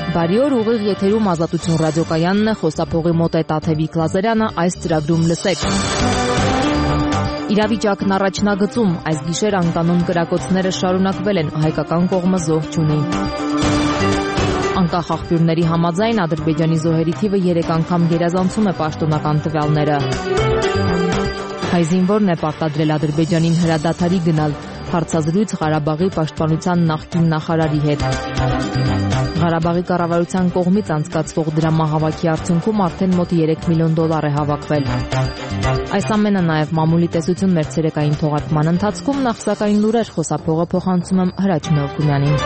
Բարի օր, ուղիղ եթերում Ազատություն ռադիոկայանն է, խոսափողի մոտ է Տաթևիկ Լազարյանը, այս ծրագրում լսեք։ Իրավիճակն առաջնագծում, այս գիշեր անկանոն կրակոցները շարունակվել են, հայկական կողմը զոհ չունի։ Անկախ աղբյուրների համաձայն Ադրբեջանի զոհերի թիվը 3 անգամ գերազանցում է պաշտոնական տվյալները։ Հայ զինվորն է պարտադրել Ադրբեջանին հրադադարի գնալ, հարցազրույց Ղարաբաղի պաշտպանության նախկին նախարարի հետ։ Ղարաբաղի կառավարության կողմից անցկացվող դրամահավաքի արդյունքում արդեն մոտ $3 միլիոն է հավաքվել։ Այս ամենը նաև մամուլի տեսություն մեր ցերեկային թողարկման ընթացքում, նախ սակայն լուրեր, խոսափողը փոխանցում եմ Հրաչ Մելքումյանին։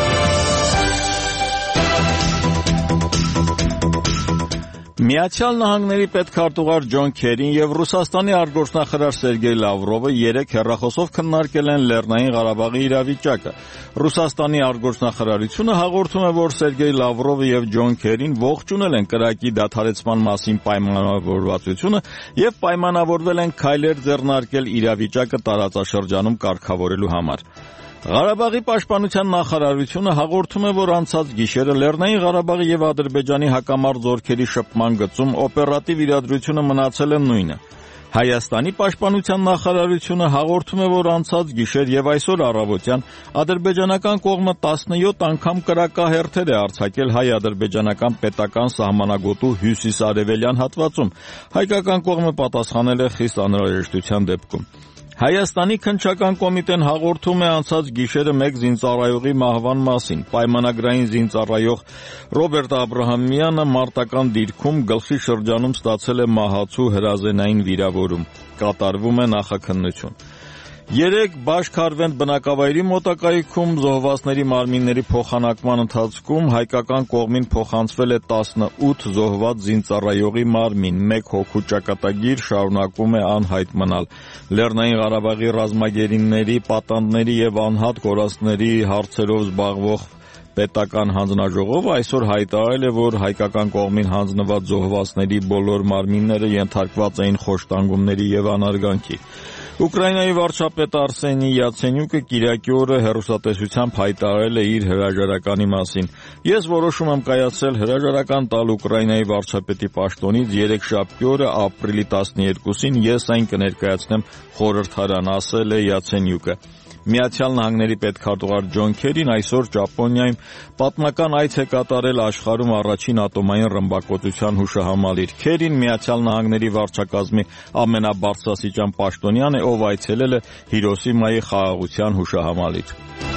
Միացյալ Նահանգների պետքարտուղար Ջոն Քերին եւ Ռուսաստանի արտգործնախարար Սերգեյ Լավրովը երեկ հեռախոսով քննարկել են Լեռնային Ղարաբաղի իրավիճակը։ Ռուսաստանի արտգործնախարարությունը հաղորդում է, որ Սերգեյ Լավրովը եւ Ջոն Քերին ողջունել են կրակի դադարեցման մասին պայմանավորվածությունը եւ պայմանավորվել են քայլեր ձեռնարկել իրավիճակը տարածաշրջանում կարգավորելու համար։ Ղարաբաղի պաշտպանության նախարարությունը հաղորդում է, որ անցած գիշերը Լեռնային Ղարաբաղի եւ Ադրբեջանի հակամարտ զորքերի շփման գծում օպերատիվ իրադրությունը մնացել է նույնը։ Հայաստանի պաշտպանության նախարարությունը հաղորդում է, որ անցած գիշեր եւ այսօր առավոտյան ադրբեջանական կողմը 17 անգամ կրակահերթեր է արձակել հայ-ադրբեջանական պետական սահմանագոտու հյուսիս-արևելյան հատվածում։ Հայկական կողմը պատասխանել է խիստ անհրաժեշտության դեպքում։ Հայաստանի քննչական կոմիտեն հաղորդում է անցած գիշերը մեկ զինծառայողի մահվան մասին։ Պայմանագրային զինծառայող Ռոբերտ Աբրահամյանը մարտական դիրքում գլխի շրջանում ստացել է մահացու հրազենային վիրավորում։ Կատարվում է նախաքննություն։ Երեկ Բաշ-Քարվենդ բնակավայրի մոտակայքում զոհվածների մարմինների փոխանակման ընթացքում հայկական կողմին փոխանցվել է 18 զոհված զինծառայողի մարմին, 1 հոգու ճակատագիր շարունակում է անհայտ մնալ։ Լեռնային Ղարաբաղի ռազմագերիների, պատանդների եւ անհատ կորածների հարցերով զբաղվող պետական հանձնաժողովը այսօր հայտարարել է, որ հայկական կողմին հանձնված զոհվածների բոլոր մարմինները ենթարկված էին խոշտանգումների եւ անարգանքի։ Ուկրաինայի վարչապետ Արսենի Յացենյուկը կիրակի օրը հեռուստատեսությամբ հայտարարել է իր հրաժարականի մասին։ Ես որոշում եմ կայացրել հրաժարական տալ Ուկրաինայի վարչապետի պաշտոնից երեքշաբթի օրը ապրիլի 12-ին ես այն կներկայացնեմ խորհրդարան, ասել է Յացենյուկը։ Միացյալ Նահանգների պետքարտուղար Ջոն Քերին այսօր Ճապոնիայում պատմական այց է կատարել աշխարհում առաջին ատոմային ռմբակոծության հուշահամալիր։ Քերին Միացյալ Նահանգների վարչակազմի ամենաբարձրաստիճան պաշտոնյան է, ով այցելել է Հիրոսիմայի խաղաղության հուշահամալիր։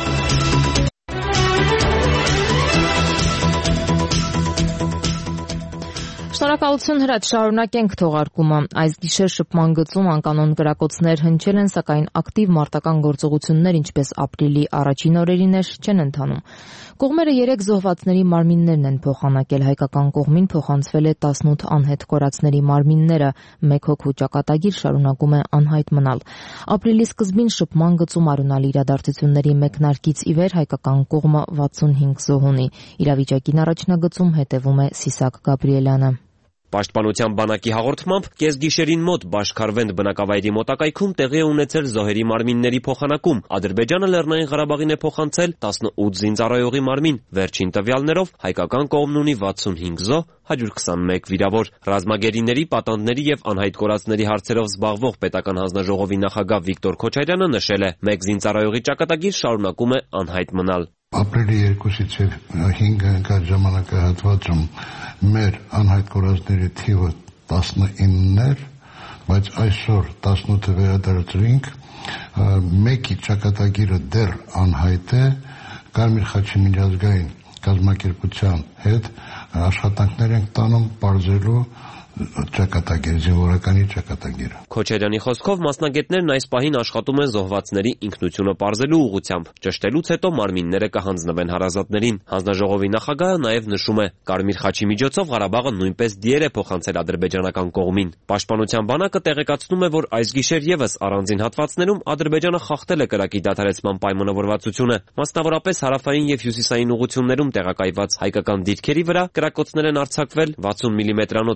Շնորհակալություն Հրաչ, շարունակենք թողարկումը։ Այս գիշեր շփման գծում անկանոն կրակոցներ հնչել են, սակայն ակտիվ մարտական գործողություններ, ինչպես ապրիլի առաջին օրերին էր, չեն ընթանում։ Կողմերը 3 զոհվածների մարմիններն են փոխանակել, հայկական կողմին փոխանցվել է 18 անհետ կորածների մարմինները, 1 հոգու ճակատագիր շարունակում է անհայտ մնալ։ Ապրիլի սկզբին շփման գծում արյունալի իրադարձությունների մեկնարկից ի վեր հայկական կողմը 65 զոհ ունի։ Իրավիճակին առաջնագծում հետևում է Սիսակ Գաբրիելյանը։ Պաշտպանության բանակի հաղորդմամբ կեսգիշերին մոտ Բաշ-Քարվենդ բնակավայրի մոտակայքում տեղի է ունեցել զոհերի մարմինների փոխանակում։ Ադրբեջանը Լեռնային Ղարաբաղին է փոխանցել 18 զինծառայողի մարմին։ Վերջին տվյալներով հայկական կողմն ունի 65 զոհ, 121 վիրավոր։ Ռազմագերիների, պատանդների եւ անհայտ կորածների հարցերով զբաղվող պետական հանձնաժողովի նախագահ Վիկտոր Քոչարյանը նշել է, մեկ զինծառայողի ճակատագիր շարունակում է անհայտ մնալ։ Ապրիլի 2-ից 5 ընկած ժամանակահատվածում մեր անհայտ կորածների թիվը 19-ն էր, բայց այսօր 18-ը վերադարձրինք, մեկի ճակատագիրը դեռ անհայտ է, Կարմիր խաչի միջազգային կազմակերպության հետ աշխատանքներ ենք տանում պարզելու ճակատագիր, զինվորականի ճակատագիրը։ Քոչարյանի խոսքով մասնագետներն այս պահին աշխատում են զոհվածների ինքնությունը պարզելու ուղղությամբ։ Ճշտելուց հետո մարմինները կհանձնվեն հարազատներին։ Հանձնաժողովի նախագահը նաև նշում է, Կարմիր խաչի միջոցով Ղարաբաղը նույնպես դիեր է փոխանցել ադրբեջանական կողմին։ Պաշտպանության բանակը տեղեկացնում է, որ այս գիշեր եւս առանձին հատվածներում Ադրբեջանը խախտել է կրակի դադարեցման պայմանավորվածությունը։ Մասնավորապես հարավային եւ հյուսիսային ուղություններում տեղակայված հայկական դիրքերի վրա կրակոցներ են արձակվել 60 մմ-անոց ականանետեր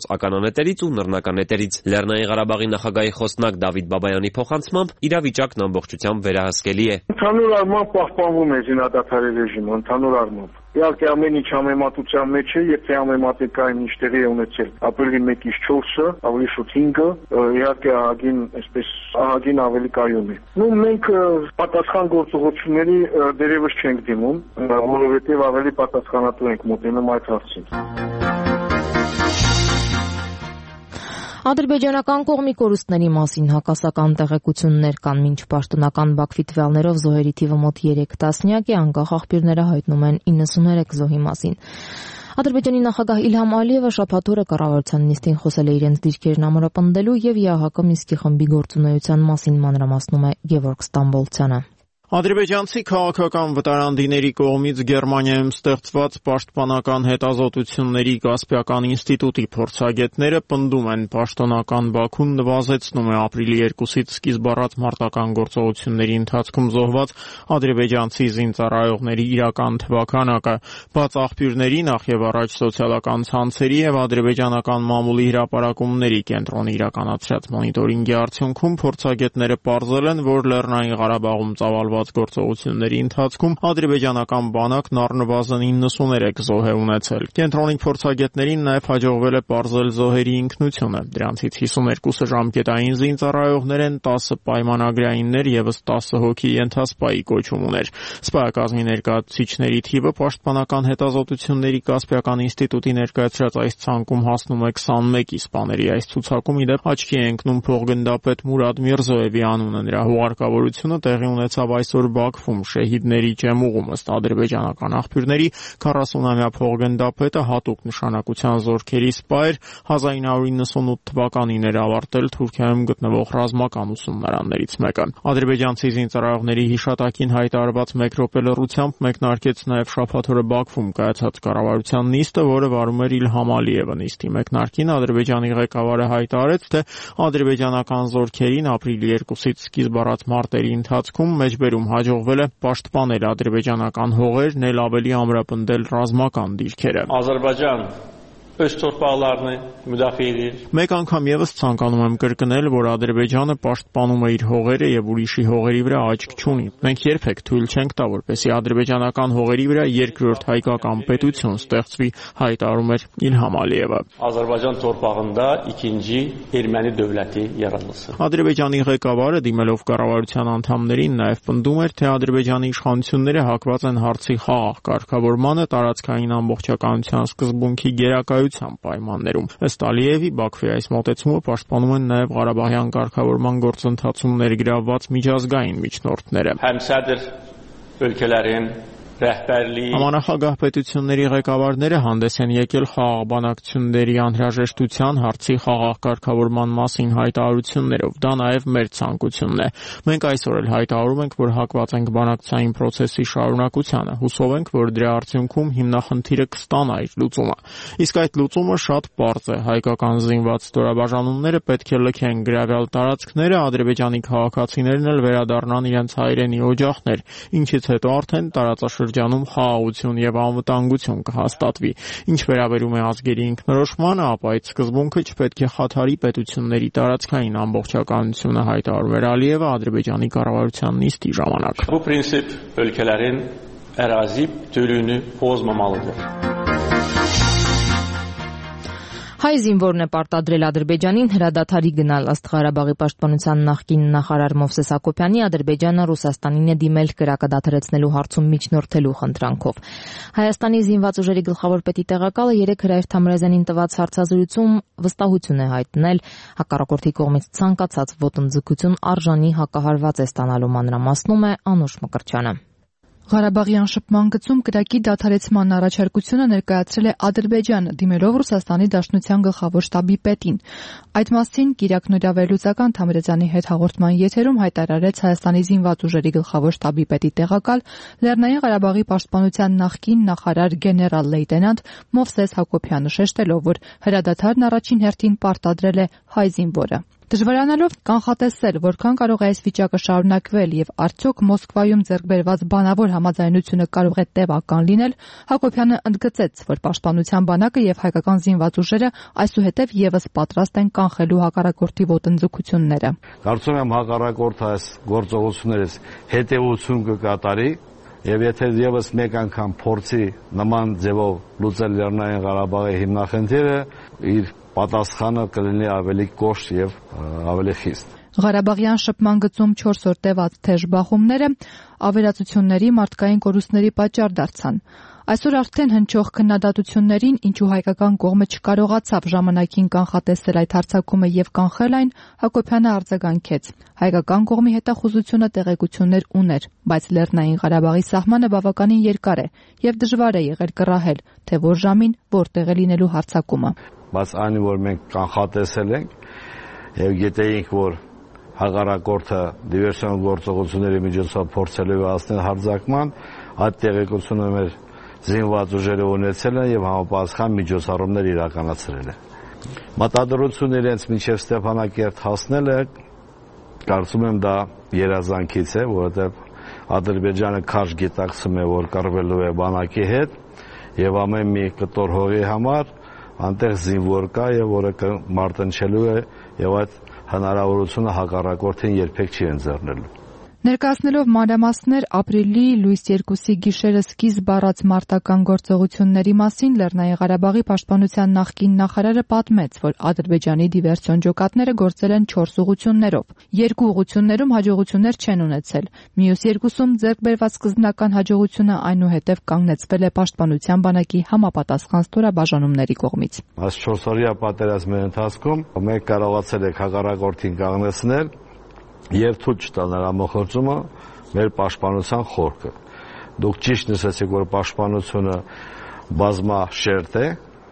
սոցիալնետերից ու նռնականետերից։ Լեռնային Ղարաբաղի նախագահի խոսնակ Դավիթ Բաբայանի փոխանցմամբ իրավիճակն ամբողջությամբ վերահսկելի է։ Ընդհանուր առմամբ պահպանվում է զինադադարի ռեժիմը, ընդհանուր առմամբ։ Իհարկե ամեն ինչ համեմատության մեջ է, եթե համեմատենք այն ինչ տեղի է ունեցել ապրիլի 1-ից 4-ը, ավելի շուտ 5-ը, իհարկե ահագին ավելի կայուն է։ Մենք պատասխան գործողությունների դերևս չենք դիմում, որովհետև ավելի պատասխանատու ենք մոտենում այդ հարցին։ Ադրբեջանական կողմի կորուստների մասին հակասական տեղեկություններ կան, մինչ պաշտոնական Բաքվի տվյալներով զոհերի թիվը մոտ 3 տասնյակ է, անկախ աղբյուրները հայտնում են 93 զոհի մասին։ Ադրբեջանի նախագահ Իլհամ Ալիևը շաբաթ օրը կառավարության նիստին խոսել է իրենց դիրքերն ամրապնդելու եւ ԵԱՀԿ Մինսկի խմբի գործունեության մասին մանրամասնում է Գևորգ Ստամբոլցյանը։ Ադրբեջանցի քաղաքական վտարանդիների կողմից Գերմանիայում ստեղծված պաշտպանական հետազոտությունների Կասպիական ինստիտուտի փորձագետները պնդում են, պաշտոնական Բաքուն նվազեցնում է ապրիլի 2-ից սկիզբ առած մարտական գործողությունների ընթացքում զոհված ադրբեջանցի զինծառայողների իրական թվաքանակը։ Բաց աղբյուրների, նախ եւ առաջ սոցիալական ցանցերի եւ ադրբեջանական մամուլի հրապարակումների կենտրոնը իրականացրած մոնիտորինգի արդյունքում փորձագետները պարզել են, որ Լեռնային Ղարաբաղում ծավալված գործողությունների ընթացքում ադրբեջանական բանակն առնվազն 93 զոհ է ունեցել։ Կենտրոնի փորձագետներին նաև հաջողվել է պարզել զոհերի ինքնությունը։ Դրանցից 52-ը ժամկետային զինծառայողներ են, 10-ը պայմանագրայիններ, եւս 10 հոգի ենթասպայի կոչում ուներ։ Սպայակազմի ներկայացուցիչների թիվը պաշտպանական հետազոտությունների Կասպիական ինստիտուտի ներկայացրած այս ցանկում հասնում է 21-ի։ Սպաների այս ցուցակում իդեպ աչքի է ընկնում փոխգնդապետ Մուրադ Միրզոևի անունը։ Նրա հուղարկավորությունը տեղի ունեցավ այսօր Բաքվում շեհիդների ջեմուղում, ըստ ադրբեջանական աղբյուրների 40-ամյա փոխգնդապետը հատուկ նշանակության զորքերի սպա էր, 1998 թվականին էր ավարտել Թուրքիայում գտնվող ռազմական ուսումնարաններից մեկը։ Ադրբեջանցի զինծառայողների հիշատակին հայտարարված մեկ րոպե լռությամբ մեկնարկեց նաև շաբաթ օրը Բաքվում կայացած կառավարության նիստը, որը վարում էր Իլհամ Ալիևը։ Նիստի մեկնարկին Ադրբեջանի ղեկավարը հայտարարեց, թե ադրբեջանական զորքերին ապրիլի 2-ից սկիզբ առած մարտերի ընթացքում մեջբերում հաջողվել է պաշտպանել ադրբեջանական հողերն, էլ ավելի ամրապնդել ռազմական դիրքերը։ Ադրբեջան öz torpaqlarını müdafiə edir. Մեկ անգամ եւս ցանկանում եմ կրկնել, որ Ադրբեջանը պաշտպանում է իր հողերը եւ ուրիշի հողերի վրա աչք չունի։ Մենք երբեք թույլ չենք տա, որպեսզի ադրբեջանական հողերի վրա երկրորդ հայկական պետություն ստեղծվի, հայտարարում էր Իլհամ Ալիևը։ Ադրբեջան torpağında ikinci erməni dövləti yaradılsın. Ադրբեջանի ղեկավարը դիմելով կառավարության անդամներին նաեւ պնդում էր, թե Ադրբեջանի իշխանությունները հակված են հարցի խաղաղ կարգավորմանը, տարածքային ամբողջականության սկզբունքի գերակայության պայմաններում։ Ըստ Ալիևի, Բաքվի այս մոտեցումը պաշտպանում են նաև Ղարաբաղյան կարգավորման գործընթացում ներգրավված միջազգային միջնորդները։ Həmsədr ölkələrin rəhbərliyi Համանախագահ պետությունների ղեկավարները հանդես են եկել խաղաղ բանակցությունների անհրաժեշտության հարցի խաղաղ կարգավորման մասին հայտարարություններով։ Դա նաև մեր ցանկությունն է։ Մենք այսօր էլ հայտարարում ենք, որ հակված ենք բանակցային process-ի շարունակությանը։ Հուսով ենք, որ դրա արդյունքում հիմնախնդիրը կստանա իր լուծումը։ Իսկ այդ լուծումը շատ պարզ է։ Հայկական զինված ստորաբաժանումները պետք է լքեն գրավյալ տարածքները, ադրբեջանի քաղաքացիներն էլ վերադառնան իրենց հայրենի օջախներ, ինչից հետո արդեն տարածաշրջանում խաղաղություն եւ անվտանգություն կհաստատվի։ Ինչ վերաբերում է ազգերի ինքնորոշմանը, ապա այդ սկզբունքը չպետք է խաթարի պետությունների տարածքային ամբողջականությունը, հայտարարում էր Ալիևը Ադրբեջանի կառավարության նիստի ժամանակ։ Bu prinsip ölkələrin ərazi bütövlüyünü pozmamalıdır. Հայ զինվորն է պարտադրել Ադրբեջանին հրադադարի գնալ, ըստ Ղարաբաղի պաշտպանության նախկին նախարար Մովսես Հակոբյանի, Ադրբեջանը Ռուսաստանին է դիմել կրակը դադարեցնելու հարցում միջնորդելու խնդրանքով։ Հայաստանի զինված ուժերի գլխավոր պետի տեղակալը 3 հրայր Թամրազյանին տված հարցազրույցում վստահություն է հայտնել հակառակորդի կողմից ցանկացած ոտնձգություն արժանի հակահարված է ստանալու, մանրամասնում է Անուշ Մկրտչյանը։ Ղարաբաղյան շփման գծում կրակի դադարեցման առաջարկությունը ներկայացրել է Ադրբեջանը, դիմելով Ռուսաստանի Դաշնության գլխավոր շտաբի պետին։ Այդ մասին Կիրակ Նորավերլուծական Թամրազյանի հետ հաղորդման եթերում հայտարարեց Հայաստանի զինված ուժերի գլխավոր շտաբի պետի տեղակալ, Լեռնային Ղարաբաղի պաշտպանության նախկին նախարար գեներալ լեյտենանտ Մովսես Հակոբյանը, շեշտելով, որ հրադադարն առաջին հերթին պարտադրել է հայ զինվորը։ Դժվարանալով կանխատեսել, որքան կարող է այս վիճակը շարունակվել եւ արդյոք Մոսկվայում ձեռք բերված բանավոր համաձայնությունը կարող է տևական լինել, Հակոբյանը ընդգծեց, որ Պաշտպանության բանակը եւ հայկական զինված ուժերը այսուհետև եւս պատրաստ են կանխելու հակառակորդի ոտնձգությունները։ Կարծում եմ հակառակորդը այս գործողություններից հետեւություն կկատարի եւ եթե եւս մեկ անգամ փորձի նման ձևով լուծել Լեռնային Ղարաբաղի հիմնախնդիրը, իր պատասխանը կլինի ավելի կոշտ եւ ավելի խիստ։ Ղարաբաղյան շփման գծում 4 օր տևած թեժ բախումները ավերածությունների, մարդկային կորուստների պատճառ դարձան։ Այսօր արդեն հնչող քննադատություններին, ինչու հայկական կողմը չկարողացավ ժամանակին կանխատեսել այդ հարձակումը եւ կանխել այն, Հակոբյանը արձագանքեց։ Հայկական կողմի հետախուզությունը տեղեկություններ ուներ, բայց Լեռնային Ղարաբաղի սահմանը բավականին երկար է եւ դժվար է եղել կռահել, թե որ ժամին որտեղ է լինելու հարձակումը։ Բայց այն, որ մենք կանխատեսել ենք եւ գիտեինք, որ հակառակորդը դիվերսիոն գործողությունների միջոցով փորձելու է հասնել հարձակման, այդ տեղեկությունը մեր զինված ուժերը ունեցել են եւ համապատասխան միջոցառումներ իրականացրել են։ Մտադրությունը իրենց մինչև Ստեփանակերտ հասնելը կարծում եմ դա երազանքից է, որովհետեւ Ադրբեջանը քաշ գիտակցում է, որ կռվելու է բանակի հետ եւ ամեն մի կտոր հողի համար անտեղ զինվոր կա եւ որը մարտնչելու է եւ այդ հնարավորությունը հակառակորդին երբեք չի ընձեռնելու։ Ներկայացնելով մանրամասներ ապրիլի լույս 2-ի գիշերը սկիզբ առած մարտական գործողությունների մասին Լեռնային Ղարաբաղի պաշտպանության նախկին նախարարը պատմեց, որ Ադրբեջանի դիվերսիոն ջոկատները գործել են 4 ուղղություններով։ 2 ուղղություններում հաջողություններ չեն ունեցել։ Մյուս 2-ում ձեռք բերված սկզբնական հաջողությունը այնուհետև կանգնեցվել է պաշտպանության բանակի համապատասխան ստորաբաժանումների կողմից։ Այս 4-օրյա պատերազմի ընթացքում մենք կարողացել ենք հակառակորդին կանգնեցնել եւ թույլ չտալ նրա մոխորձումը մեր պաշտպանության խորքը։ Դուք ճիշտ նշեցիք, որ պաշտպանությունը բազմաշերտ է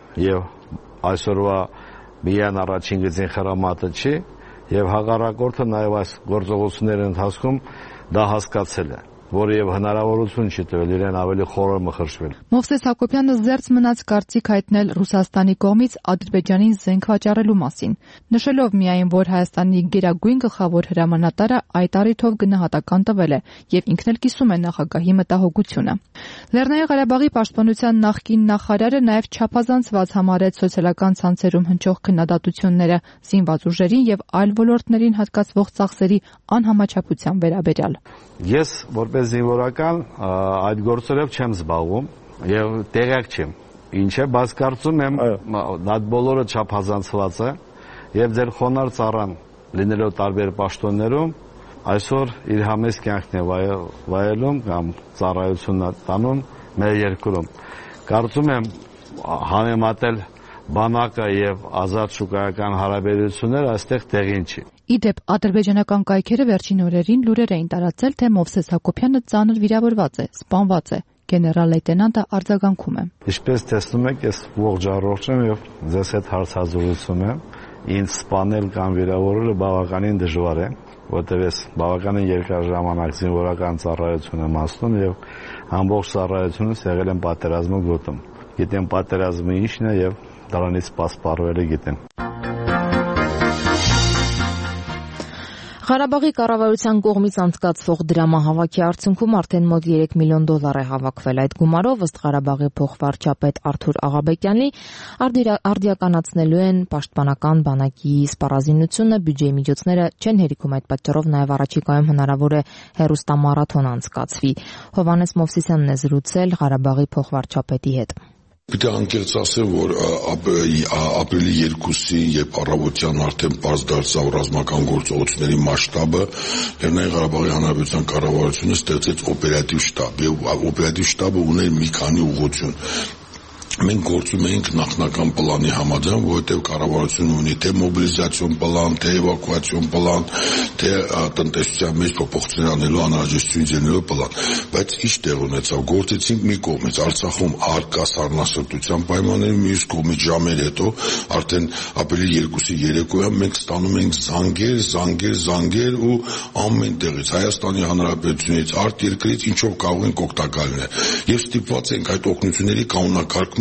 եւ այսօրվա միայն առաջին գծին խրամատը չի եւ հակառակորդը նաեւ այս գործողությունների ընթացքում դա հասկացել է, որը եւ հնարավորություն չի տվել իրեն ավելի խորը մխրճվել։ Մովսես Հակոբյանը զերծ մնաց կարծիք հայտնել Ռուսաստանի կողմից Ադրբեջանին զենք վաճառելու մասին, նշելով միայն, որ Հայաստանի գերագույն գլխավոր հրամանատարը այդ առիթով գնահատական տվել է եւ ինքն էլ կիսում է նախագահի մտահոգությունը։ Լեռնային Ղարաբաղի պաշտպանության նախկին նախարարը նաեւ չափազանցված համարեց սոցիալական ցանցերում հնչող քննադատությունները զինված ուժերին եւ այլ ոլորտներին հատկացվող ծախսերի անհամաչափության վերաբերյալ։ Ես որպես զինվորական այդ գործերով չեմ զբաղվում եւ տեղյակ չեմ ինչ է, բայց կարծում եմ այդ բոլորը չափազանցված է եւ ձեր խոնարհ ծառան լինելով տարբեր պաշտոններում այսօր իր համեստ կյանքն է վայելում կամ ծառայությունն տանում մեր երկրում։ Կարծում եմ համեմատել բանակը եւ ազատ շուկայական հարաբերությունները այստեղ տեղին չի։ Իդեպ ադրբեջանական կայքերը վերջին օրերին լուրեր էին տարածել, թե Մովսես Հակոբյանը ծանր վիրավորված է, սպանված է։ Գեներալ լեյտենանտը արձագանքում է։ Ինչպես տեսնում եք, ես ողջ առողջ եմ եւ ձեզ հետ հարցազրույցում եմ։ Ինձ սպանել կամ վիրավորելը բավականին դժվար է, որտեղ ես բավականին երկար ժամանակ զինվորական ծառայություն եմ անցնում եւ ամբողջ ծառայությունս եղել եմ պատերազմի գոտում։ Գիտեմ պատերազմը ինչն է եւ դրանից սպասպարվելը գիտեմ։ Ղարաբաղի կառավարության կողմից անցկացվող դրամահավաքի արդյունքում արդեն մոտ 3 միլիոն դոլար է հավաքվել։ Այդ գումարով ըստ Ղարաբաղի փոխվարչապետ Արթուր Աղաբեկյանի արդիականացնելու են պաշտպանական բանակի սպառազինությունը, բյուջեի միջոցները չեն հերիքում, այդ պատճառով նաև առաջիկայում հնարավոր է հեռուստամարաթոն անցկացվի։ Հովհաննես Մովսիսյանն է զրուցել Ղարաբաղի փոխվարչապետի հետ։ Պիտի անկեղծ ասեմ, որ ապրիլի 2-ի, երբ առավոտյան արդեն պարզ դարձավ ռազմական գործողությունների մասշտաբը, Լեռնային Ղարաբաղի Հանրապետության կառավարությունը ստեղծեց օպերատիվ շտաբ, եւ օպերատիվ շտաբը ուներ մի քանի ուղղություն։ Մենք գործում էինք նախնական պլանի համաձայն, որովհետև կառավարությունը ունի թե մոբիլիզացիոն պլան, թե էվակուացիոն պլան, թե տնտեսության մեջ փոփոխություններ անելու անհրաժեշտություն ձեռնելու պլան, բայց ինչ տեղ ունեցավ, գործեցինք մի կողմից Արցախում արկա սառնասրտության պայմանների, մյուս կողմից ժամեր հետո արդեն ապրիլի 2-ի երեկոյան մենք ստանում ենք զանգեր ու ամեն տեղից Հայաստանի Հանրապետությունից, արտերկրից ինչով կարող ենք օգտակար լինել։ Եվ ստիպված ենք այդ օգնությունների կանոնակարգման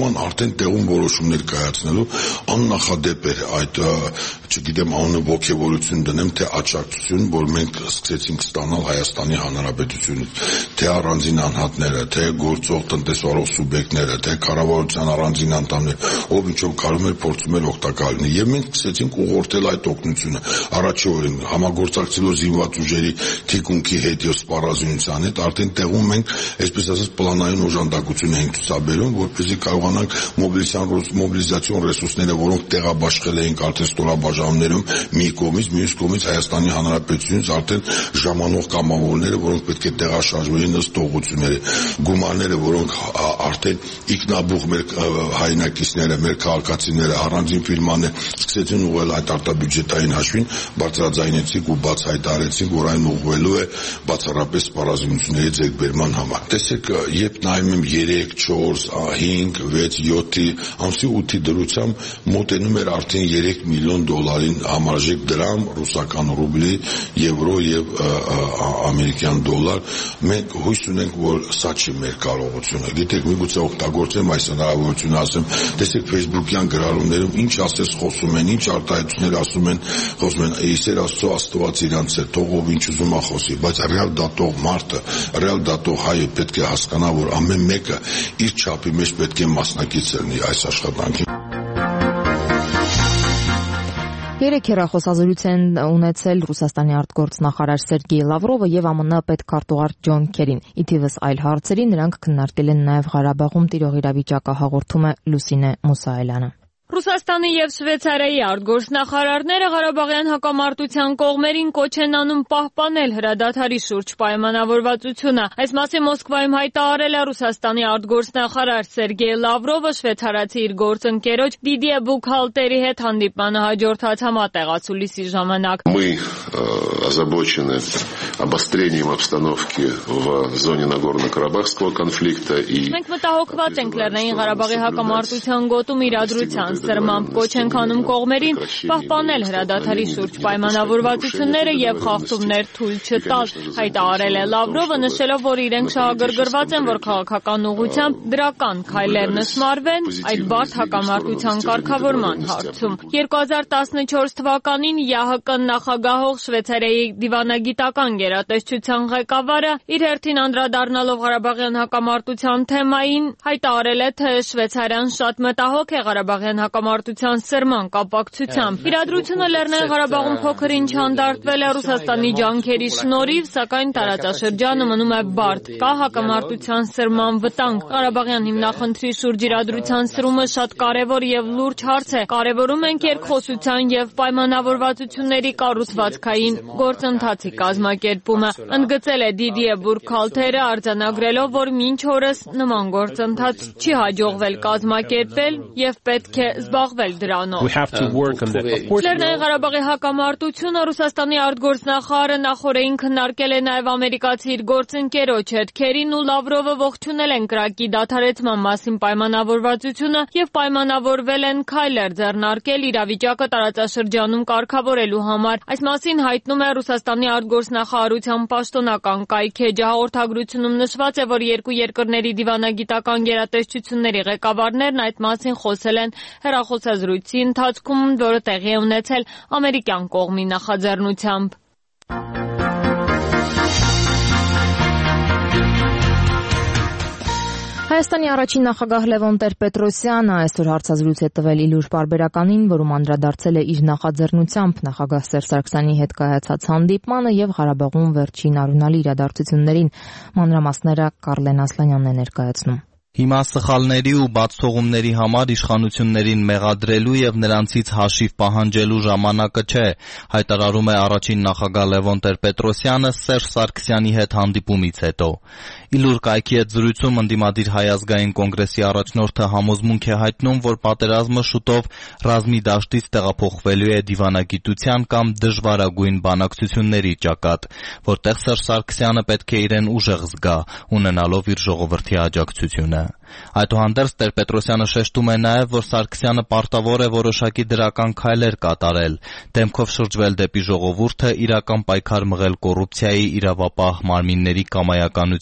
Դուման արդեն տեղում որոշումներ կայացնելու աննախադեպ էր այդ, չգիտեմ, անունը ոգևորություն դնեմ, թե աջակցություն, որ մենք սկսեցինք ստանալ Հայաստանի Հանրապետությունից, թե առանձին անհատները, թե գործող տնտեսվարող սուբյեկտները, թե կառավարության առանձին անդամներ, ով ինչով կարում էր փորձում էր օգտակար լինի, եւ մենք սկսեցինք ուղղորդել այդ օգնությունը առաջին համագործակցելով զինված ուժերի թիկունքի հետ եւ սպառազինության հետ, արդեն տեղում մենք, այսպես ասած, պլանային օժանդակություն ենք ցուցաբերում, որպեսզի կարողանանք մոբիլիզացիոն ռեսուրսները, որոնք տեղաբաշխել էին արդեն ստորաբաժանումներում, մի կողմից, մյուս կողմից Հայաստանի Հանրապետությունից արդեն ժամանող կամավորները, որոնք պետք է տեղաշարժվեն ըստ ուղղությունների, գումարները, որոնք արդեն ինքնաբուխ մեր հայրենակիցները, մեր քաղաքացիները, առանձին ֆիրմաներ սկսեցին ուղղել այդ արտաբյուջետային հաշվին, բարձրաձայնեցինք ու բաց հայտարարեցինք, որ այն ուղղվելու է բացառապես սպառազինությունների ձեռքբերման համար։ Տեսեք, երբ նայում եմ 3, 4, 5, 6, 7-ի, ամսի 8-ի դրությամբ մոտենում էր արդեն 3 միլիոն դոլարին համարժեք դրամ, ռուսական ռուբլի, եվրո եւ ամերիկյան դոլար։ Մենք հույս ունենք, որ սա չի մեր կարողությունը։ Գիտեք, միգուցե օգտագործեմ այս հնարավորությունը, ասեմ, տեսեք Facebook-յան գրառումներում ինչ ասես խոսում են, ինչ արտահայտություններ ասում են, իսեր Աստծո Աստված իրանց է, թող ով ինչ ուզում է խոսի, բայց ռեալ դատող մարդը, ռեալ դատող հայը պետք է հասկանա, որ ամեն մեկը իր չափի մեջ պետք է մասնակից լինի այս աշխատանքին։ Երեք հեռախոսազրույց են ունեցել Ռուսաստանի արտգործնախարար Սերգեյ Լավրովը եւ ԱՄՆ պետքարտուղար Ջոն Քերին։ Ի թիվս այլ հարցերի նրանք քննարկել են նաեւ Ղարաբաղում տիրող իրավիճակը, հաղորդում է Լուսինե Մուսայելյանը։ Ռուսաստանի եւ Շվեյցարիայի արտգործնախարարները Ղարաբաղյան հակամարտության կողմերին կոչ են անում պահպանել հրադադարի շուրջ պայմանավորվածությունը։ Այս մասին Մոսկվայում հայտարարել է Ռուսաստանի արտգործնախարար Սերգեյ Լավրովը շվեյցարացի իր գործընկերոջ Դիդիե Բուքհալտերի հետ հանդիպանը հաջորդած համատեղացուլիսի ժամանակ։ Мы озабочены обострением обстановки в зоне Нагорно-Карабахского конфликта и Մենք մտահոգված ենք Լեռնային Ղարաբաղի հակամարտության գոտում իրադրության սրմամբ կոչ ենք անում կողմերին պահպանել հրադադարի շուրջ պայմանավորվածությունները եւ խախտումներ թույլ չտալ, հայտարարել է Լավրովը, նշելով, որ իրենք շահագրգռված են, որ քաղաքական ուղղությամբ դրական քայլեր նշմարվեն այդ բարդ հակամարտության կարգավորման հարցում։ 2014 թվականին ՀՀԿ նախագահող Շվեյցարիայի դիվանագիտական գերատեսչության ղեկավարը իր հերթին անդրադառնալով Ղարաբաղյան հակամարտության թեմային հայտարարել է, թե Շվեյցարիան շատ մտահոգ է Ղարաբաղյան հակամարտության սրման կապակցությամբ։ Իրադրությունը Լեռնային Ղարաբաղում փոքր-ինչ հանդարտվել է Ռուսաստանի ջանքերի շնորհիվ, սակայն տարածաշրջանը մնում է բարդ։ Կա հակամարտության սրման վտանգ։ Ղարաբաղյան հիմնախնդրի շուրջ իրադրության սրումը շատ կարևոր եւ լուրջ հարց է։ Կարևորում ենք երկխոսության եւ պայմանավորվածությունների կառուցվածքային գործընթացի կազմակերպումը, ընդգծել է Դիդիե Բուրքհալթերը, արձանագրելով, որ մինչ օրս նման գործընթաց չի հաջողվել կազմակերպել եւ պետք է զբաղվել դրանով։ Լեռնային Ղարաբաղի հակամարտությունը Ռուսաստանի արտգործնախարարը նախորդին քննարկել է նաեւ ամերիկացի իր գործընկերոջ հետ։ Քերին ու Լավրովը ողջունել են կրակի դադարեցման մասին պայմանավորվածությունը եւ պայմանավորվել են քայլեր ձեռնարկել իրավիճակը տարածաշրջանում կարգավորելու համար։ Այս մասին հայտնում է Ռուսաստանի արտգործնախարարության պաշտոնական կայքեջը։ Հաղորդագրությունում նշված է, որ երկու երկրների դիվանագիտական գերատեսչությունների ղեկավարներն այդ մասին խոսել են հեռախոսազրույցի ընթացքում, որը տեղի է ունեցել ամերիկյան կողմի նախաձեռնությամբ։ Հայաստանի առաջին նախագահ Լևոն Տեր-Պետրոսյանը այսօր հարցազրույց է տվել Իլուր պարբերականին, որում անդրադարձել է իր նախաձեռնությամբ նախագահ Սերժ Սարգսյանի հետ կայացած հանդիպմանը եւ Ղարաբաղում վերջին արունալի իրադարձություններին։ Մանրամասները Կարլեն Ասլանյանն է ներկայացնում։ Հիմա սխալների ու բացթողումների համար իշխանություններին մեղադրելու եւ նրանցից հաշիվ պահանջելու ժամանակը չէ, հայտարարում է առաջին նախագահ Լևոն Տեր-Պետրոսյանը Սերժ Սարգսյանի հետ հանդիպումից հետո։ Իլուր կայքի հետ զրույցում ընդդիմադիր Հայ ազգային կոնգրեսի առաջնորդը համոզմունք է հայտնում, որ պատերազմը շուտով ռազմի դաշտից տեղափոխվելու է դիվանագիտության կամ դժվարագույն բանակցությունների ճակատ, որտեղ Սերժ Սարգսյանը պետք է իրեն ուժեղ զգա, ունենալով իր ժողովրդի աջակցությունը։ Այդուհանդերձ Տեր-Պետրոսյանը շեշտում է նաև, որ Սարգսյանը պարտավոր է որոշակի դրական քայլեր կատարել, դեմքով շրջվել դեպի ժողովուրդը, իրական պայքար մղել կոռուպցիայի, իրավապահ մարմինների կամայականությունների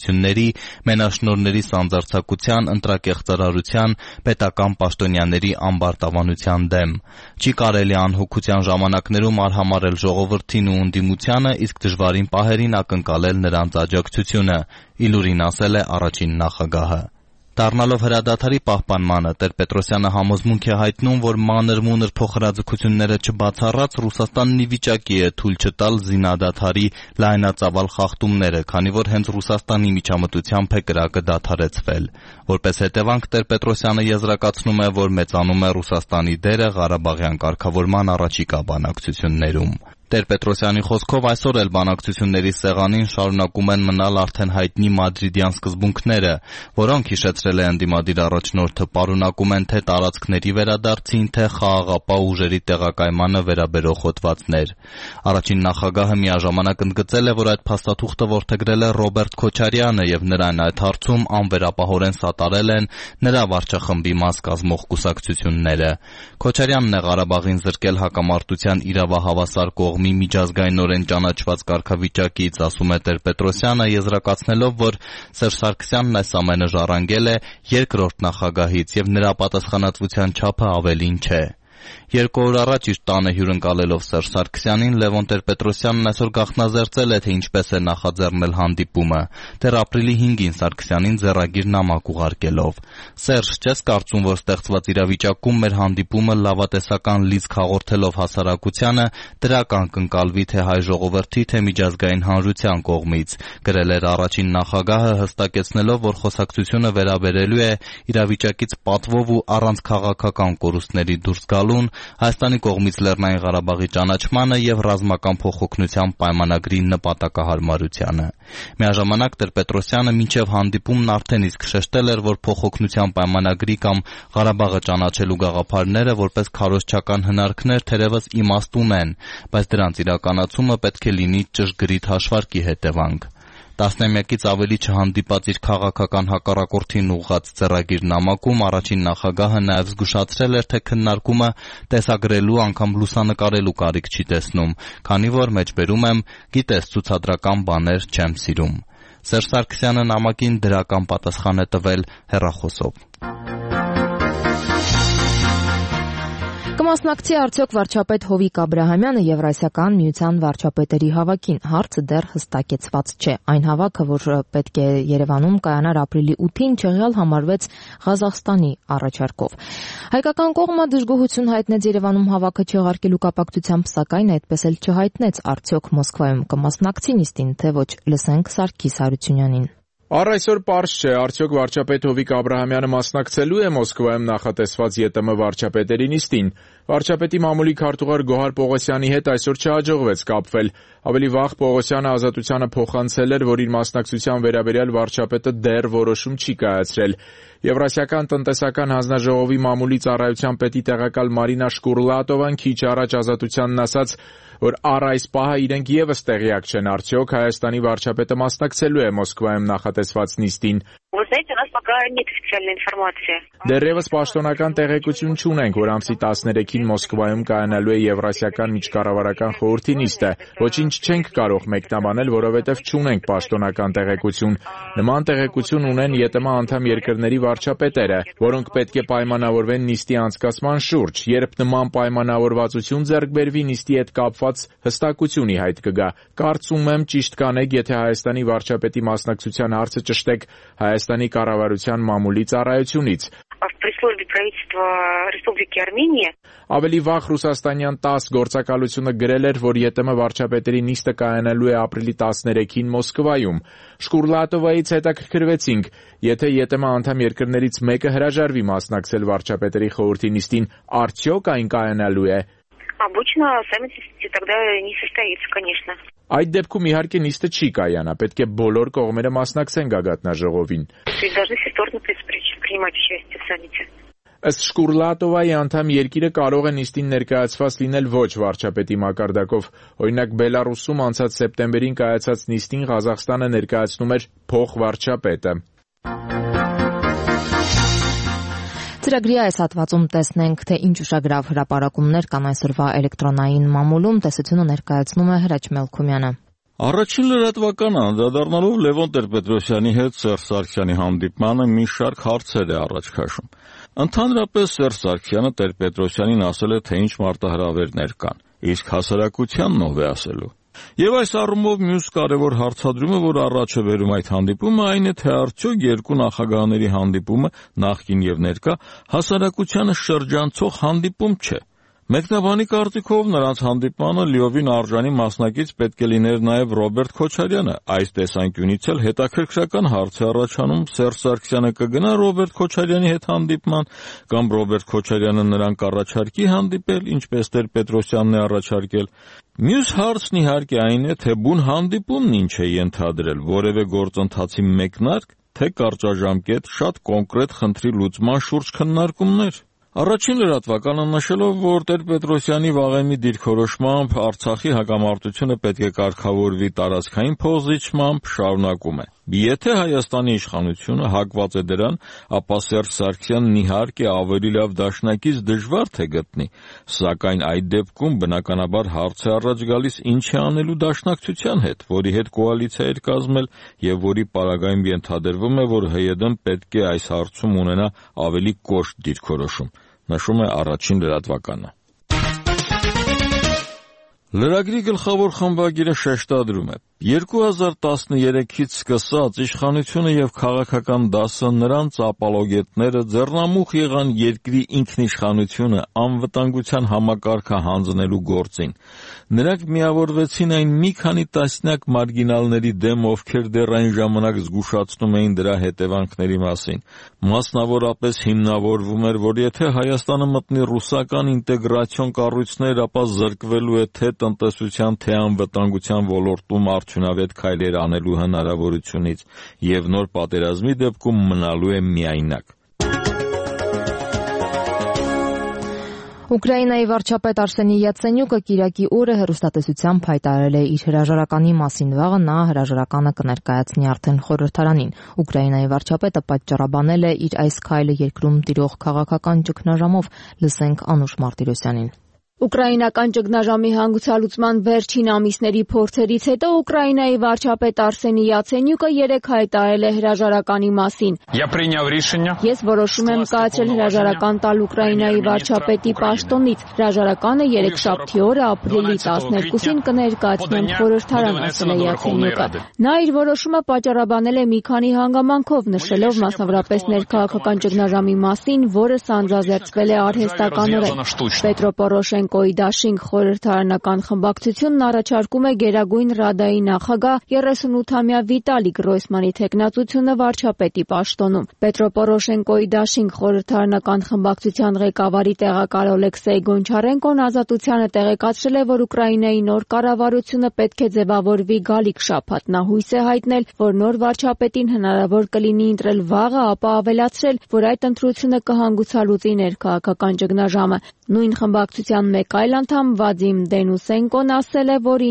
աղբյուրների, մենաշնորհների սանձարձակության, ընտրակեղծարարության, պետական պաշտոնյաների ամբարտավանության դեմ։ Չի կարելի անհոգության ժամանակներում արհամարել ժողովրդին ու ընդդիմությանը, իսկ դժվարին պահերին ակնկալել նրանց աջակցությունը, իլուրին ասել է առաջին նախագահը։ Դառնալով հրադադարի պահպանմանը, Տեր-Պետրոսյանը համոզմունք է հայտնում, որ մանր-մունր փոխհրաձգությունները չբացառած Ռուսաստանն ի վիճակի է թույլ չտալ զինադադարի լայնածավալ խախտումները, քանի որ հենց Ռուսաստանի միջամտությամբ է կրակը դադարեցվել։ Որպես հետևանք, Տեր-Պետրոսյանը եզրակացնում է, որ մեծանում է Ռուսաստանի դերը Ղարաբաղյան կարգավորման առաջիկա բանակցություններում։ Տեր-Պետրոսյանի խոսքով այսօր էլ բանակցությունների սեղանին շարունակում են մնալ արդեն հայտնի մադրիդյան սկզբունքները, որոնք, հիշեցրել է ընդդիմադիր առաջնորդը, պարունակում են թե տարածքների վերադարձին, թե խաղաղապահ ուժերի տեղակայմանը վերաբերող հոդվածներ։ Առաջին նախագահը միաժամանակ ընդգծել է, որ այդ փաստաթուղթը որդեգրել է Ռոբերտ Քոչարյանը եւ նրան այդ հարցում անվերապահորեն սատարել են նրա վարչախմբի մաս կազմող կուսակցությունները։ Քոչարյանն է Ղարաբաղին զրկել հակամարտության իրավահավասար կողմի միջազգայինորեն ճանաչված կարգավիճակից, ասում է Տեր-Պետրոսյանը, եզրակացնելով, որ Սերժ Սարգսյանն այս ամենը ժառանգել է երկրորդ նախագահից եւ նրա պատասխանատվության չափը ավելին չէ։ 2 օր առաջ իր տանը հյուրընկալելով Սերժ Սարգսյանին, Լևոն Տեր-Պետրոսյանն այսօր գաղտնազերծել է, թե ինչպես է նախաձեռնել հանդիպումը, դեռ ապրիլի 5-ին Սարգսյանին ձեռագիր նամակ ուղարկելով։ Սերժ, չես կարծում, որ ստեղծված իրավիճակում մեր հանդիպումը լավատեսական լիցք հաղորդելով հասարակությանը դրական կընկալվի թե հայ ժողովրդի, թե միջազգային հանրության կողմից, գրել էր առաջին նախագահը, հստակեցնելով, որ խոսակցությունը վերաբերելու է իրավիճակից պատվով ու առանց քաղաքական կորուստների դուրս գալուն, Հայաստանի կողմից Լեռնային Ղարաբաղի ճանաչմանը եւ ռազմական փոխօգնության պայմանագրի նպատակահարմարությանը։ Միաժամանակ Տեր-Պետրոսյանը մինչեւ հանդիպումն արդեն իսկ շեշտել էր, որ փոխօգնության պայմանագրի կամ Ղարաբաղը ճանաչելու գաղափարները որպես քարոզչական հնարքներ թերևս իմաստ ունեն, բայց դրանց իրականացումը պետք է լինի ճշգրիտ հաշվարկի հետևանք։ Տասնամյակից ավելի չհանդիպած իր քաղաքական հակառակորդին ուղղած ձեռագիր նամակում առաջին նախագահը նաև զգուշացրել էր, թե քննարկումը տեսագրելու, անգամ լուսանկարելու կարիք չի տեսնում, քանի որ մեջբերում եմ գիտես ցուցադրական բաներ չեմ սիրում։ Սերժ Սարգսյանը նամակին դրական պատասխան է տվել հեռախոսով։ Կմասնակցի արդյոք վարչապետ Հովիկ Աբրահամյանը Եվրասիական միության վարչապետերի հավաքին, հարցը դեռ հստակեցված չէ։ Այն հավաքը, որ պետք է Երևանում կայանար ապրիլի 8-ին, չեղյալ համարվեց Ղազախստանի առաջարկով։ Հայկական կողմը դժգոհություն հայտնեց Երևանում հավաքը չեղարկելու կապակցությամբ, սակայն այդպես էլ չհայտնեց արդյոք Մոսկվայում կմասնակցի նիստին, թե ոչ, լսենք Սարգիս Հարությունյանին։ Առ այսօր պարզ չէ, արդյոք վարչապետ Հովիկ Աբրահամյանը մասնակցելու է Մոսկվայում նախատեսված ԵՏՄ վարչապետերի նիստին։ Վարչապետի մամուլի քարտուղար Գոհար Պողոսյանի հետ այսօր չհաջողվեց կապվել։ Ավելի վաղ Պողոսյանը Ազատությանը փոխանցել էր, որ իր մասնակցության վերաբերյալ վարչապետը դեռ որոշում չի կայացրել։ Եվրասիական տնտեսական հանձնաժողովի մամուլի ծառայության պետի տեղակալ Մարինա Շկուրլատովան քիչ առաջ Ազատությանն ասաց, որ առ այս պահը իրենք եւս տեղյակ չեն, արդյոք Հայաստանի վարչապետը մասնակցելու է Մոսկվայում նախատեսված նիստին։ Դեռևս պաշտոնական տեղեկություն չունենք, որ ամսի 13-ին Մոսկվայում կայանալու է Եվրասիական միջկառավարական խորհրդի նիստը։ Ոչինչ չենք կարող մեկնաբանել, որովհետև չունենք պաշտոնական տեղեկություն։ Նման տեղեկություն ունեն ԵՏՄ անդամ երկրների վարչապետերը, որոնք պետք է պայմանավորվեն նիստի անցկացման շուրջ։ Երբ նման պայմանավորվածություն ձեռք բերվի, նիստի հետ կապված հստակություն ի հայտ կգա։ Կարծում եմ ճիշտ կանեք, եթե Հայաստանի վարչապետի մասնակցության հարցը ճշտեք Հայաստանի կառավարության մամուլի ծառայությունից։ Ավելի վաղ ռուսաստանյան ՏԱՍՍ գործակալությունը գրել էր, որ ԵՏՄ վարչապետերի նիստը կայանալու է ապրիլի 13-ին Մոսկվայում։ Շկուրլատովայից հետաքրքրվեցինք, եթե ԵՏՄ անդամ երկրներից մեկը հրաժարվի մասնակցել վարչապետերի խորհրդի նիստին, արդյոք այն կայանալու է։ Այդ դեպքում իհարկե նիստը չի կայանա, պետք է բոլոր կողմերը մասնակցեն գագաթնաժողովին։ Ըստ Շկուրլատովայի անդամ երկիրը կարող է նիստին ներկայացված լինել ոչ վարչապետի մակարդակով։ Օրինակ Բելառուսում անցած սեպտեմբերին կայացած նիստին Ղազախստանը ներկայացնում էր փոխվարչապետը։ Ծրագրի այս հատվածում տեսնենք, թե ինչ ուշագրավ հրապարակումներ կան այսօրվա էլեկտրոնային մամուլում, տեսությունը ներկայացնում է Հրաչ Մելքումյանը։ Առաջին լրատվականը անդրադառնալով Լևոն Տեր-Պետրոսյանի հետ Սերժ Սարգսյանի հանդիպմանը մի շարք հարցեր է առաջ քաշում։ Ընդհանրապես Սերժ Սարգսյանը Տեր-Պետրոսյանին ասել է, թե ինչ մարտահրավերներ կան, իսկ հասարակությանն ով է ասելու։ Եվ այս առումով մյուս կարևոր հարցադրումը, որ առաջ է բերում այդ հանդիպումը, այն է, թե արդյոք երկու նախագահների հանդիպումը, նախկին եւ ներկա, հասարակությանը շրջանցող հանդիպում չէ։ Մեկնաբանի կարծիքով նրանց հանդիպմանը լիովին արժանի մասնակից պետք է լիներ նաև Ռոբերտ Քոչարյանը։ Այս տեսանկյունից էլ հետաքրքրական հարց է առաջանում՝ Սերժ Սարգսյանը կգնա Ռոբերտ Քոչարյանի հետ հանդիպման, կամ Ռոբերտ Քոչարյանը նրան կառաջարկի հանդիպել, ինչպես Տեր-Պետրոսյանն է առաջարկել։ Մյուս հարցն իհարկե այն է, թե բուն հանդիպումն ինչ է ենթադրել, որևէ գործընթացի մեկնարկ, թե կարճաժամկետ, շատ կոնկրետ խնդրի լուծման շուրջ քննարկումներ։ Առաջին լրատվականը նշելով, որ Տեր-Պետրոսյանի վաղեմի դիրքորոշմամբ Արցախի հակամարտությունը պետք է կարգավորվի տարածքային փոխզիջմամբ, շարունակում է. Եթե Հայաստանի իշխանությունը հակված է դրան, ապա Սերժ Սարգսյանն իհարկե ավելի լավ դաշնակից դժվար թե գտնի, սակայն այդ դեպքում բնականաբար հարց է առաջ գալիս ինչ է անելու դաշնակցության հետ, որի հետ կոալիցիա էր կազմել եւ որի պարագայում ենթադրվում է, որ ՀՅԴ-ն պետք է այս հարցում ունենա ավելի կոշտ դիրքորոշում, նշում է առաջին լրատվականը։ Լրագրի գլխավոր խմբագիրը շեշտադրում է. 2013-ից սկսած իշխանությունը եւ քաղաքական դասը նրանց ապալոգետները ձեռնամուխ եղան երկրի ինքնիշխանությունը անվտանգության համակարգը հանձնելու գործին։ Նրանք միավորվեցին այն մի քանի տասնյակ մարգինալների դեմ, ովքեր դեռ այն ժամանակ զգուշացնում էին դրա հետևանքների մասին։ Մասնավորապես հիմնավորվում էր, որ եթե Հայաստանը մտնի ռուսական ինտեգրացիոն կառույցներ, ապա զրկվելու է թե տնտեսության, թե անվտանգության ոլորտում արդյունավետ քայլեր անելու հնարավորությունից եւ նոր պատերազմի դեպքում մնալու է միայնակ։ Ուկրաինայի վարչապետ Արսենի Յացենյուկը կիրակի օրը հեռուստատեսությամբ հայտարարել է իր հրաժարականի մասին։ Վաղը նա հրաժարականը կներկայացնի արդեն խորհրդարանին։ Ուկրաինայի վարչապետը պատճառաբանել է իր այս քայլը երկրում տիրող քաղաքական ճգնաժամով։ Լսենք Անուշ Մարտիրոսյանին։ Ուկրաինական ճգնաժամի հանգուցալուծման վերջին ամիսների փորձերից հետո Ուկրաինայի վարչապետ Արսենի Յացենյուկը երեկ հայտարարել է հրաժարականի մասին։ Ես որոշում եմ կայացրել հրաժարական տալ Ուկրաինայի վարչապետի պաշտոնից։ Հրաժարականը երեքշաբթի օրը ապրիլի 12-ին կներկայացնեմ խորհրդարան, ասել է Յացենյուկը։ Նա իր որոշումը պատճառաբանել է մի քանի հանգամանքով, նշելով մասնավորապես ներքաղաքական ճգնաժամի մասին, որը սանձազերծվել է արհեստականորեն։ Պետրո Պորոշենկոյի դաշինք խորհրդարանական խմբակցությունն առաջարկում է Գերագույն Ռադայի նախագահ 38-ամյա Վիտալի Գրոսմանի թեկնածությունը վարչապետի պաշտոնում։ Պետրո Պորոշենկոյի դաշինք խորհրդարանական խմբակցության ղեկավարի տեղակալ Օլեքսեյ Գոնչարենկոն Ազատությանը տեղեկացրել է, որ Ուկրաինայի նոր կառավարությունը պետք է ձևավորվի գալիք շաբաթ։ Նա հույս է հայտնել, որ նոր վարչապետին հնարավոր կլինի ընտրել վաղը, ապա ավելացրել, որ այդ ընտրությունը կհանգուցալուծի ներքաղաքական ճգնաժամը։ Նույն խմբակցության մեկ այլ անդամ Վադիմ Դենուսենկոն ասել է, որ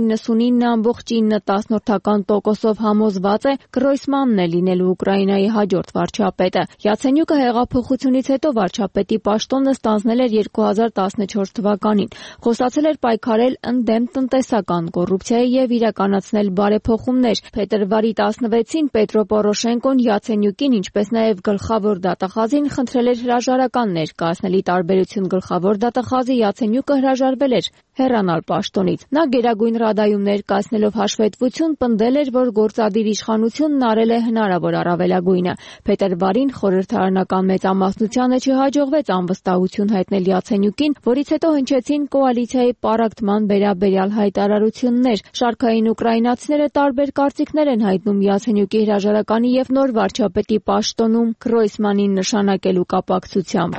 99.9% համոզված է Գրոսմանն է լինելու Ուկրաինայի հաջորդ վարչապետը։ Յացենյուկը հեղափոխությունից հետո վարչապետի պաշտոնը ստանձնել էր 2014 թվականին։ Խոստացել էր պայքարել ընդդեմ տնտեսական կոռուպցիայի եւ իրականացնել բարեփոխումներ։ Փետրվարի 16-ին Պետրո Պորոշենկոն Յացենյուկին, ինչպես նաեւ գլխավոր դատախազին խնդրել էր հրաժարական ներկայացնել։ Ի տարբերություն գլխավոր դատախազի Յացենյուկը հրաժարվել էր հեռանալ պաշտոնից։ Նա Գերագույն Ռադայում ներկայացնելով հաշվետվություն պնդել էր, որ գործադիր իշխանությունն արել է հնարավոր առավելագույնը։ Փետրվարին խորհրդարանական մեծամասնությանը չհաջողվեց անվստահություն հայտնել Յացենյուկին, որից հետո հնչեցին կոալիցիայի պառակտման վերաբերյալ հայտարարություններ։ Շարքային ուկրաինացիները տարբեր կարծիքներ են հայտնում Յացենյուկի հրաժարականի եւ նոր վարչապետի պաշտոնում Գրոսմանին նշանակելու կապակցությամբ։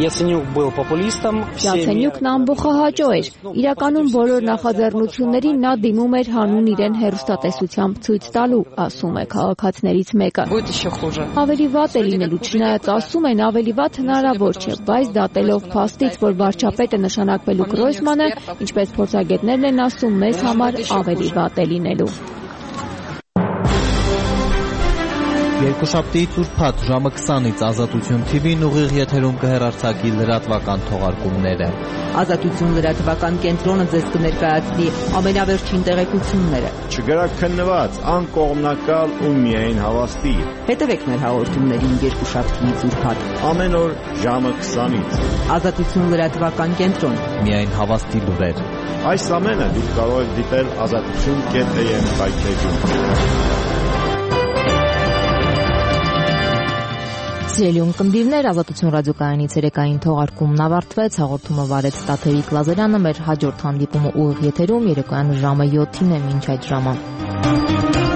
Յացենյուկն ամբողջահաճո էր։ Իրականում բոլոր նախաձեռնություններին նա դիմում էր հանուն իրեն հեռուստատեսությամբ ցույց տալու, ասում է քաղաքացիներից մեկը։ Ավելի վատ է լինելու, չնայած ասում են ավելի վատ հնարավոր չէ, բայց դատելով փաստից, որ վարչապետը նշանակվելու Գրոսմանը, ինչպես փորձագետներն են ասում, մեզ համար ավելի վատ է լինելու։ Երկուշաբթիից ուրբաթ ժամը 20-ից Ազատություն TV-ն ուղիղ եթերում կհեռարձակի լրատվական թողարկումները։ Ազատություն լրատվական կենտրոնը ձեզ կներկայացնի ամենավերջին տեղեկությունները։ Չգրաքննված, անկողմնակալ ու միայն հավաստի։ Հետևեք մեր հաղորդումներին երկուշաբթիից ուրբաթ ամեն օր ժամը 20-ից։ Ազատություն լրատվական կենտրոն։ Միայն հավաստի լուրեր։ Այս ամենը դուք կարող եք դիտել azatutun.am կայքեջում։ Սիրելի ունկնդիրներ, Ազատություն ռադիոկայանի ցերեկային թողարկումն ավարտվեց, հաղորդումը վարեց Տաթևիկ Լազարյանը, մեր հաջորդ հանդիպումը ուղիղ եթերում երեկոյան ժամը 7-ին է, մինչ այդ ժամը։